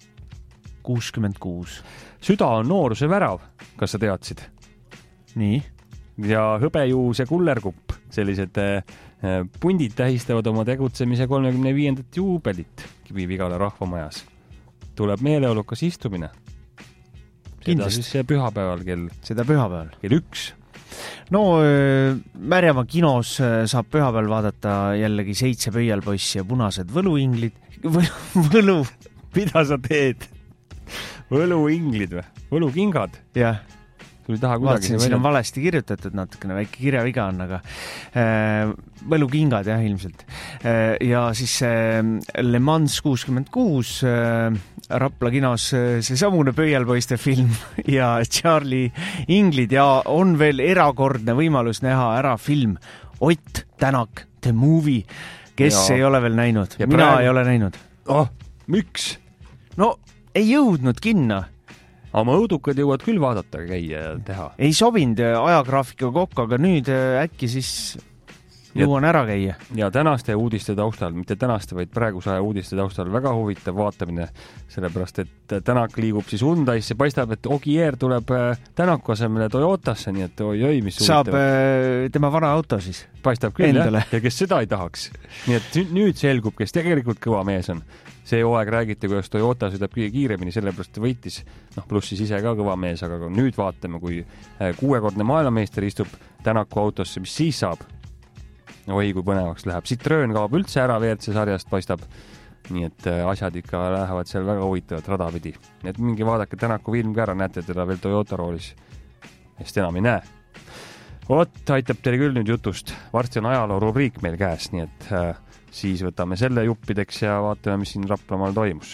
66.
Süda on nooruse värav, kas sa teadsid?
Nii.
Ja hõbejuus ja kullerkupp, sellised pundid tähistavad oma tegutsemise 35. juubelit Kivi-Vigala rahvamajas. Tuleb meeleolukas istumine. Seda siis pühapäeval
Seda pühapäeval.
Kell 1.
No Märjamaa kinos saab pühapäeval vaadata jällegi 7 pöialpoissi ja punased võluinglid.
Mida sa teed? Võluinglid või? Võlukingad?
Jah.
Vaatasin,
siin on valesti kirjutatud natukene, väike kirjaviga on, aga võlukingad jah, ilmselt. Ja siis Le Mans 66, Rapla kinos see samune pöialpoiste film ja Charlie Inglid ja on veel erakordne võimalus näha ära film Ott Tänak, The Movie, kes ei ole veel näinud. Mina ei ole näinud.
Miks?
No ei jõudnud kinno.
Oma õudukad jõuad küll vaadata, käia ja teha.
Ei sobinud ajagraafika kokku, aga nüüd äkki siis jõuan ära käia.
Ja tänaste uudiste taustal, mitte tänaste, vaid praeguse aja uudiste taustal väga huvitav vaatamine, sellepärast, et Tänak liigub siis Hyundaisse, paistab, et Ogier tuleb Tänaku asemele Toyotasse, nii et oi, mis
saab tema vana auto siis.
Paistab küll, ja kes seda ei tahaks. Nii et nüüd selgub, kes tegelikult kõva mees on. See hooaeg räägiti, kuidas Toyota sõidab kõige kiiremini, sellepärast võitis, pluss siis ise ka kõva mees, aga nüüd vaatame, kui 6-kordne maailmameister istub Tänaku autosse, mis siis saab? Oi, kui põnevaks läheb. Citroen kaob üldse ära WRC sarjast, paistab. Nii et asjad ikka lähevad seal väga huvitavat radapidi. Nii et mingi vaadake Tänaku film ka ära, näete teda veel Toyota roolis. Sest enam ei näe. Aitab teile küll nüüd jutust. Varsti on ajaloo rubriik meil käes, nii et siis võtame selle juppideks ja vaatame, mis siin Raplamaal toimus.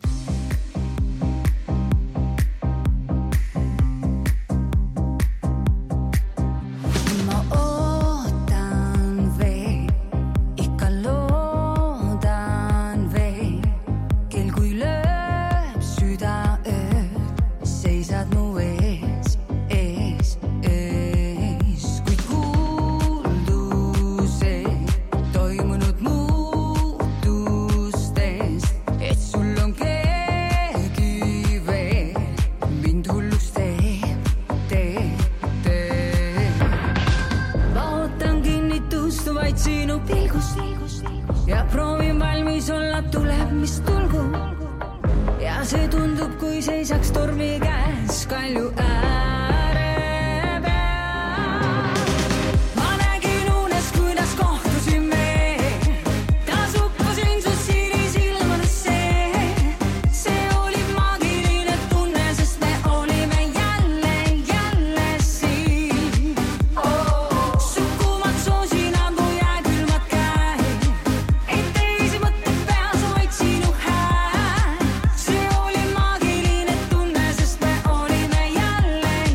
Ja proovin valmis olla, tuleb mis tulgu. Ja see tundub, kui seisaks tormi käes kalju ääre peal. Ma nägin unes, kuidas kohtusime. Tasuppasin su sinisilmadesse. See oli maagiline tunne, sest me olime jälle siin. Sukkumat soosi nagu jääkülmad käed. Et teisi mõtted peas vaid sinu hääl. See oli maagiline tunne, sest me olime jälle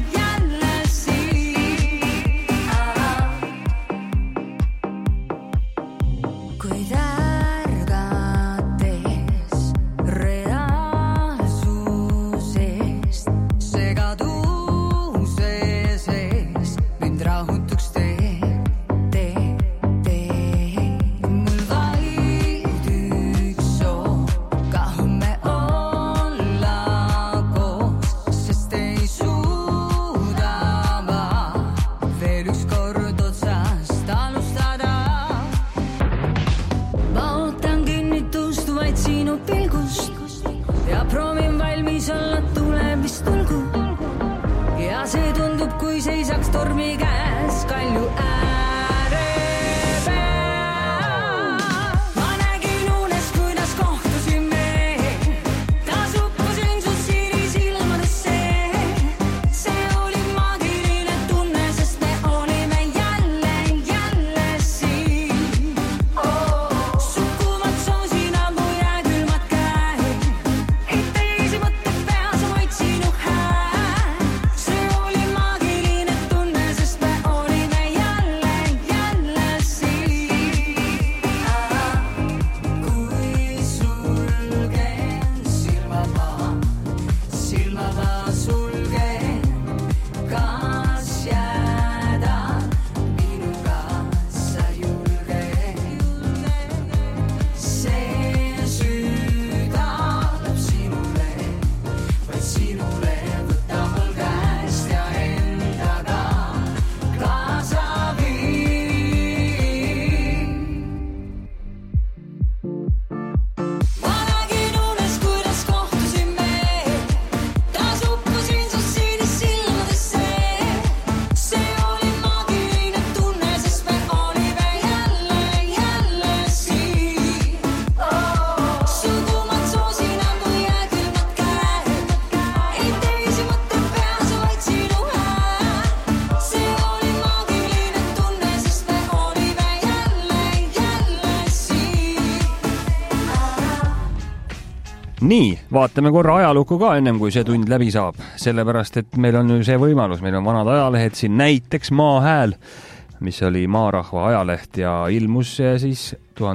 Nii, vaatame korra ajalukku ka ennem, kui see tund läbi saab. Sellepärast, et meil on ju see võimalus, meil on vanad ajalehed siin, näiteks Maahääl, mis oli Maarahva ajaleht ja ilmus siis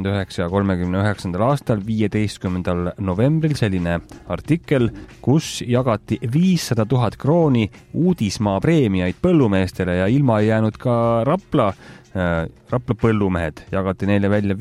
1939. aastal 15. novembril selline artikkel, kus jagati 500 000 krooni uudismaa preemiaid põllumeestele ja ilma ei jäänud ka Rapla põllumehed, jagati neile välja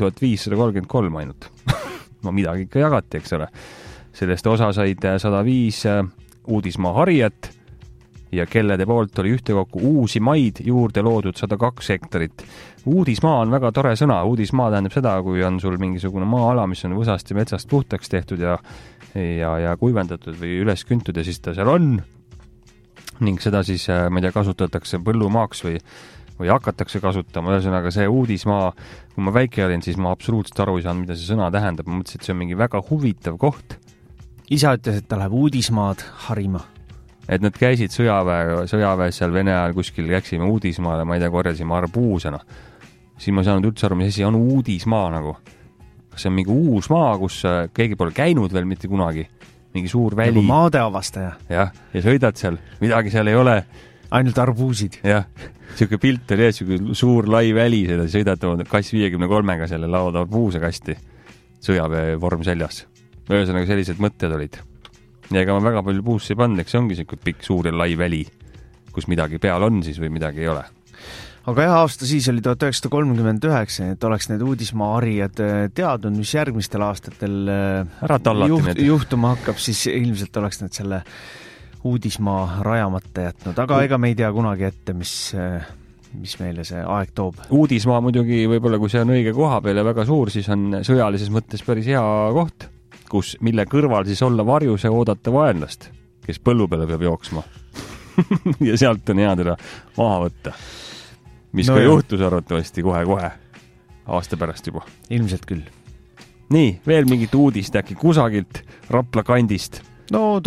3533 ainult. No midagi ikka jagati, eks ole. Sellest osa said 105 uudismaa harijat ja kellede poolt oli ühtekokku uusi maid juurde loodud 102 hektarit. Uudismaa on väga tore sõna. Uudismaa tähendab seda, kui on sul mingisugune maa-ala, mis on võsast ja metsast puhtaks tehtud ja kuivendatud või üles küntud ja siis ta seal on. Ning seda siis, ma ei tea, kasutatakse põllumaaks või hakatakse kasutama. Ühesõnaga see uudismaa, kui ma väike olin, siis ma absoluutselt aru ei saanud, mida see sõna tähendab. Ma mõtlesin, et see on mingi väga huvitav koht.
Isa ütles, et ta läheb uudismaad harima.
Et nad käisid sõjaväes seal Vene ajal kuskil, läksime uudismaale, ma ei tea, korjasime arbuusena. Siin ma ei saanud üldse aru, mis asi on uudismaa nagu. Kas see on mingi uus maa, kus keegi pole käinud veel mitte kunagi? Mingi suur väli.
Nagu maade avastaja.
Ja sõidad seal, midagi seal ei ole.
Ainult arbuusid.
Jah, siuke pilt oli siuke suur lai väli, sõidad kass 53-ga selle lauda arbuuse kasti, sõjaväe vorm seljas. Ühesõnaga sellised mõtted olid. Ja ega ma väga palju puusse ei pandud, see ongi siuke pikk suur ja lai väli, kus midagi peal on siis või midagi ei ole.
Aga jah, aasta siis oli 1939, et oleks need uudismaa harijad teadnud, mis järgmistel aastatel juhtuma hakkab, siis ilmselt oleks need selle uudismaa rajamata jätnud, aga ega me ei tea kunagi ette, mis meile see aeg toob.
Uudismaa muidugi võib-olla, kui see on õige koha peal ja väga suur, siis on sõjalises mõttes päris hea koht, mille kõrval siis olla varjus ja oodata vaenlast, kes põllu peale peab jooksma. Ja sealt on hea teda maha võtta. Mis ka juhtus arvatavasti kohe-kohe aasta pärast juba.
Ilmselt küll.
Nii, veel mingit uudist äkki kusagilt Rapla kandist.
No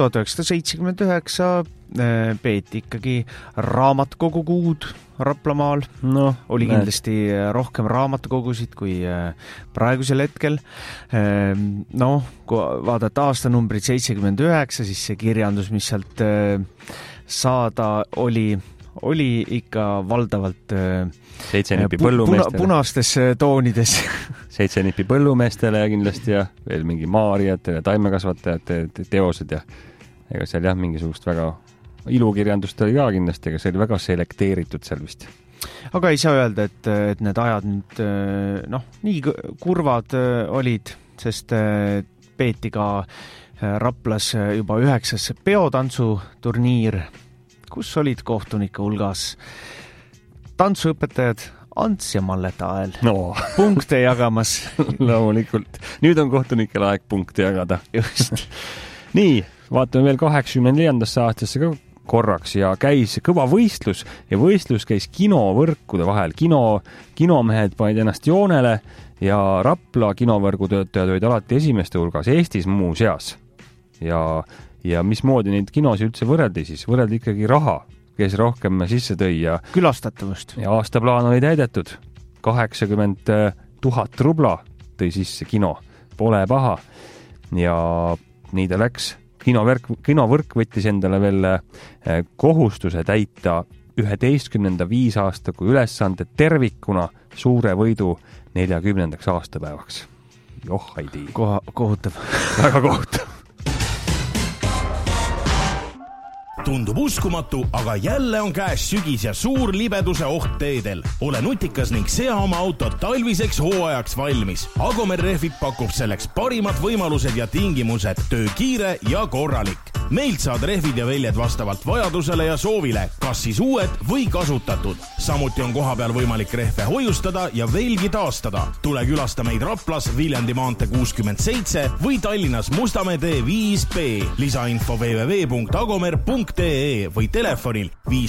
1979 peeti ikkagi raamatkogu kuud Raplamaal.
No,
oli kindlasti rohkem raamatukogusid kui praegusel hetkel. No, kui vaadata aastanumbrid 79, siis see kirjandus, mis sealt saada oli ikka valdavalt
7 nipi põllumeestele.
Punastes toonides.
7 nipi põllumeestele ja kindlasti ja veel mingi maarijate ja taimekasvatajate teosed ja ega seal jah, mingisugust väga ilukirjandust oli ka kindlasti, ega see oli väga selekteeritud seal vist.
Aga ei saa öelda, et need ajad nüüd nii kurvad olid, sest peeti ka Raplas juba 9. peotantsuturniir, kus olid kohtunike hulgas tantsuõpetajad Ants ja Mallet Ael.
No.
Punkte jagamas.
Loomulikult. Nüüd on kohtunikel aeg punkte jagada.
Just.
Nii, vaatame veel 84. aastasse ka korraks ja käis kõva võistlus ja võistlus käis kinovõrkude vahel. Kinomehed panid ennast joonele ja Rapla kinovõrgu töötajad olid alati esimeste hulgas Eestis muuseas. Ja mismoodi neid kinosi üldse võrreldi siis? Võrreldi ikkagi raha, kes rohkem sisse tõi ja
külastatavust.
Ja aastaplaan oli täidetud. 80 000 rubla tõi sisse kino. Pole paha. Ja nii ta läks. Kinovõrk võttis endale veel kohustuse täita 11. 5 aastaku ülesande tervikuna suure võidu 40. aastapäevaks. Joh, ei tii.
Kohutav.
Väga kohutav.
Tundub uskumatu, aga jälle on käes sügis ja suur libeduse oht teedel. Ole nutikas ning sea oma autot talviseks hooajaks valmis. Agomer Rehvik pakub selleks parimad võimalused ja tingimused, töö kiire ja korralik. Meilt saad rehvid ja väljed vastavalt vajadusele ja soovile, kas siis uued või kasutatud. Samuti on koha peal võimalik rehve hoiustada ja veelgi taastada. Tule külasta meid Raplas Viljandi maantee 67 või Tallinnas Mustamäe tee 5B. Lisainfo www.agomer.ee või telefonil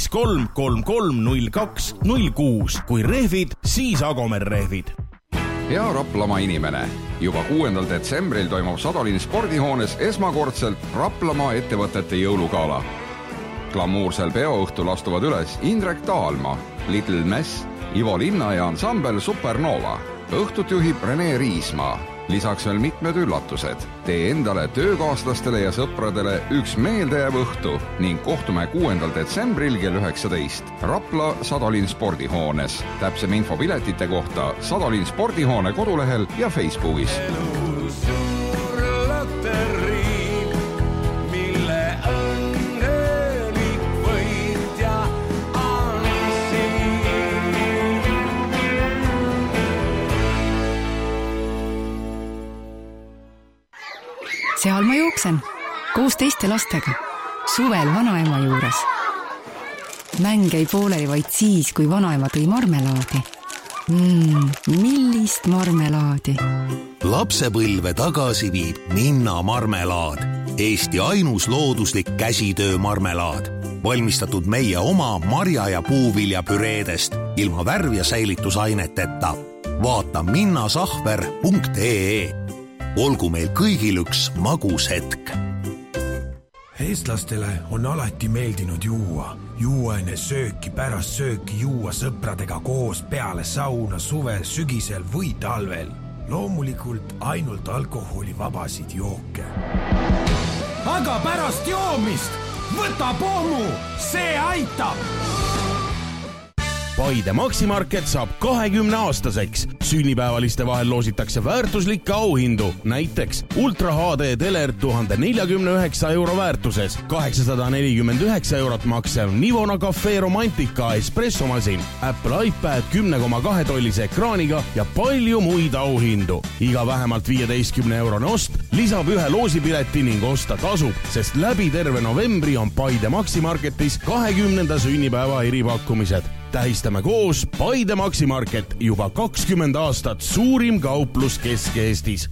53330206. Kui rehvid, siis Agomer rehvid.
Hea Raplamaa inimene, juba 6. detsembril toimub Sadolin spordihoones esmakordselt Raplamaa ettevõtete jõulugala. Glamuursel peoõhtul astuvad üles Indrek Taalma, Little Mess, Ivo Linna ja ansambel Supernova. Õhtut juhib Rene Riismaa. Lisaks veel mitmed üllatused. Tee endale, töökaaslastele ja sõpradele üks meeldejääv õhtu ning kohtume 6. detsembril kell 19 Rapla Sadolin spordihoones. Täpsem info piletite kohta Sadolin spordihoone kodulehel ja Facebookis.
Seal ma jooksen, koos teiste lastega, suvel vanaema juures. Mäng ei pooleli vaid siis, kui vanaema tõi marmelaadi. Millist marmelaadi?
Lapsepõlve tagasi viib Minna marmelaad, Eesti ainus looduslik käsitöö marmelaad. Valmistatud meie oma marja- ja puuvilja püreedest ilma värv- ja säilitusaineteta. Vaata minnasahver.ee. Olgu meil kõigil üks magus hetk.
Eestlastele on alati meeldinud juua. Juua enne sööki, pärast sööki juua sõpradega koos peale sauna suvel, sügisel või talvel. Loomulikult ainult alkoholivabasid jooke. Aga pärast joomist võta pommu, see aitab!
Paide Maximarket saab 20-aastaseks. Sünnipäevaliste vahel loositakse väärtuslikke auhindu. Näiteks Ultra HD teler 1049 euro väärtuses, 849 eurot maksev Nivona Cafe Romantica espressomasin, Apple iPad 10,2 tollise ekraaniga ja palju muid auhindu. Iga vähemalt 15 eurone ost lisab ühe loosipileti ning osta tasub, sest läbi terve novembri on Paide Maximarketis 20. sünnipäeva eripakkumised. Tähistame koos Paide Maximarket, juba 20 aastat suurim kauplus Kesk-Eestis.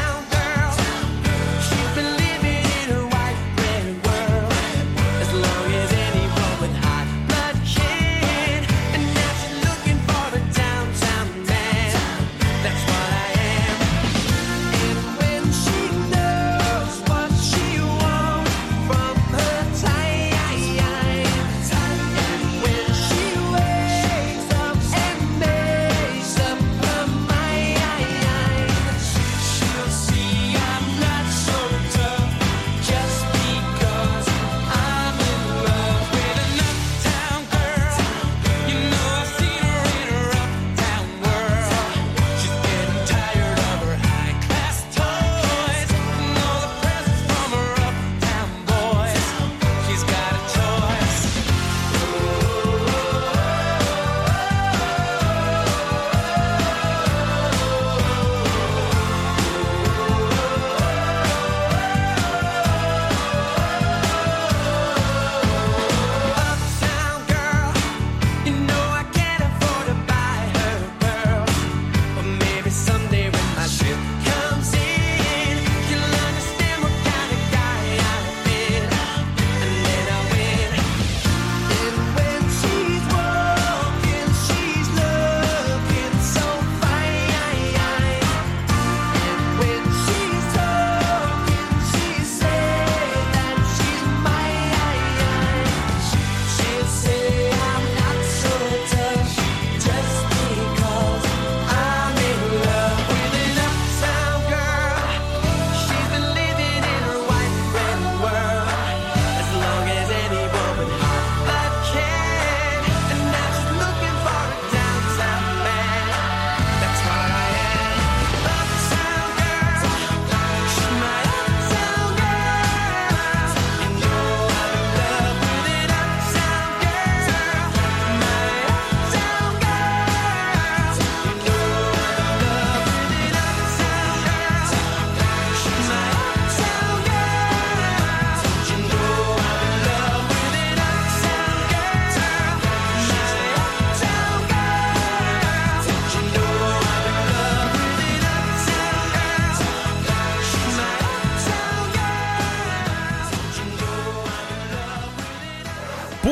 As long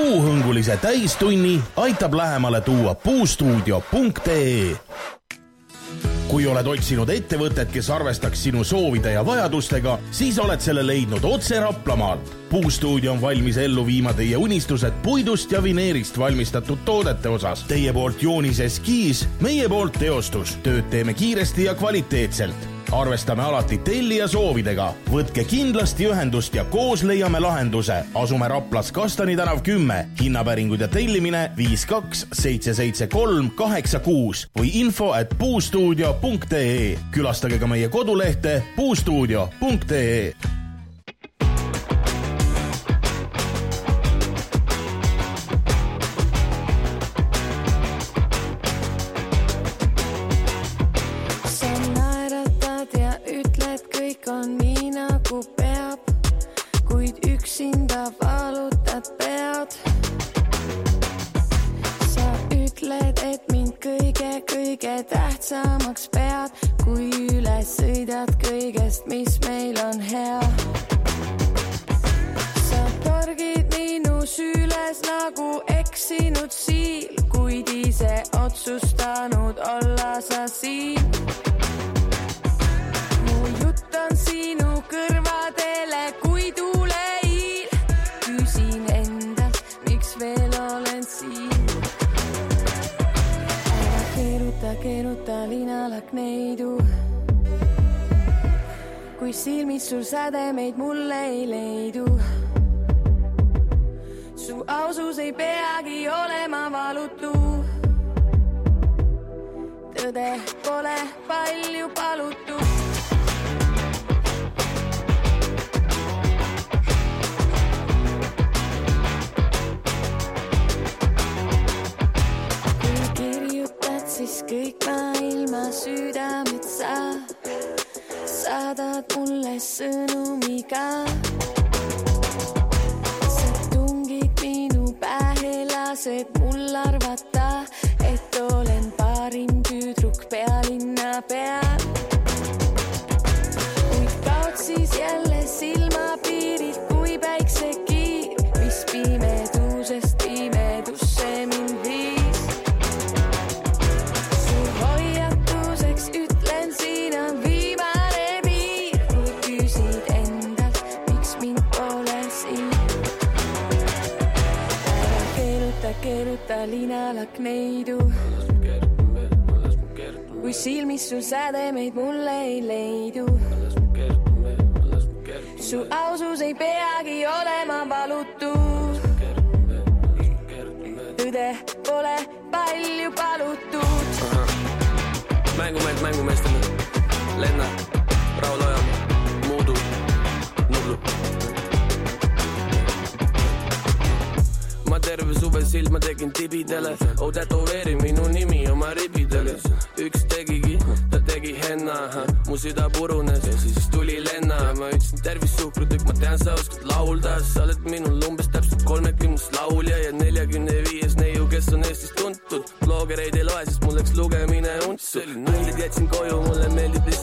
puuhõngulise täistunni aitab lähemale tuua puustuudio.ee. Kui oled otsinud ettevõtet, kes arvestaks sinu soovide ja vajadustega, siis oled selle leidnud otse Raplamaalt. Puustuudio on valmis ellu viima teie unistused puidust ja vineerist valmistatud toodete osas. Teie poolt joonis eskiis, meie poolt teostus. Tööd teeme kiiresti ja kvaliteetselt. Arvestame alati tellija soovidega. Võtke kindlasti ühendust ja koos leiame lahenduse. Asume Raplas Kastani tänav 10. Hinnapäringud ja tellimine 52 773 86 või info@puustuudio.ee. Külastage ka meie kodulehte puustuudio.ee.
On nii nagu peab, kuid üksinda valutad pead. Sa ütled, et mind kõige tähtsamaks pead, kui üles sõidad kõigest, mis meil on hea. Sa torgid minu süles nagu eksinud siil, kuid ise otsustanud olla sa siin. On sinu kõrvadele kui tuuleiil. Küsin endalt, miks veel olen siin. Ära keeruta linalakneidu. Kui silmis sul sädemeid mulle ei leidu. Su ausus ei peagi olema valutu. Tõde pole palju palutu. Siis kõik maailma südamed saadad mulle sõnumiga. Sa tungid minu pähe, lased mul arvata, et olen parim tüdruk pealinna peal. Kuid kaod siis jälle silmapiirilt kui päiksekiir, mis pimedusest pimedusse mind viib. Keeruta linalakneidu. Kui silmis sul sädemeid mulle ei leidu. Su ausus ei peagi olema valutu. Tõde pole palju palutud.
Mängumeestele Lenna, Raul Ojamaa, Muudu, Nublu. Ma terve suve silma tegin tibidele, tätoveeri minu nimi oma ribidele. Üks tegigi, ta tegi henna, mu süda purunes ja siis tuli Lenna. Ma ütlesin tervis suhkrutükk, ma tean sa oskad laulda. Sa oled minul umbes täpselt 30 laulja ja 45 neiu, kes on Eestis tuntud. Bloggereid ei loe, sest mul läks lugemine untsu. Nullid jätsin koju, mulle meeldib